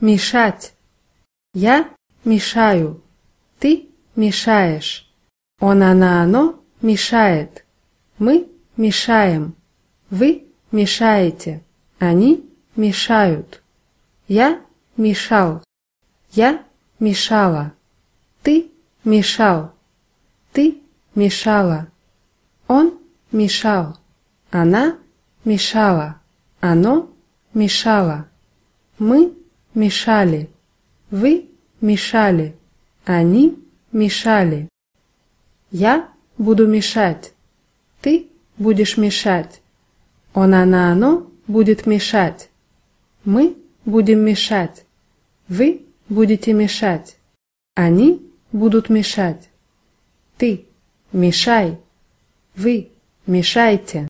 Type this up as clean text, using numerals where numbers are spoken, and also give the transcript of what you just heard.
мешать. Я мешаю. Ты мешаешь. Он, она, оно мешает. Мы мешаем. Вы мешаете. Они мешают. Я мешал. Я мешала. Ты мешал. Ты мешала. Он мешал. Она мешала. Оно мешало. Мы мешали. Вы мешали. Они мешали. Я буду мешать. Ты будешь мешать. Он, она, оно будет мешать. Мы будем мешать. Вы будете мешать. Они будут мешать. Ты мешай. Вы мешайте.